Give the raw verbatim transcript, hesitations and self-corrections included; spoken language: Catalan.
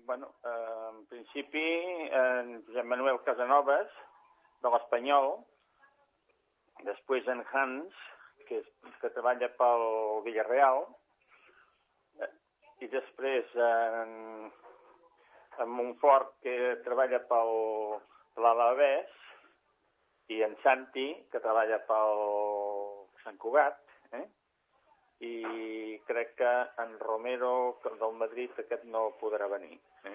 bueno, eh, en principi, en Josep Manuel Casanovas, de l'Espanyol, després en Hans, que, és, que treballa pel Villarreal, eh, i després en, en Montfort, que treballa pel, per l'Alavés, i en Santi, que treballa pel Sant Cugat, eh? I crec que en Romero, del Madrid, aquest no podrà venir. Eh?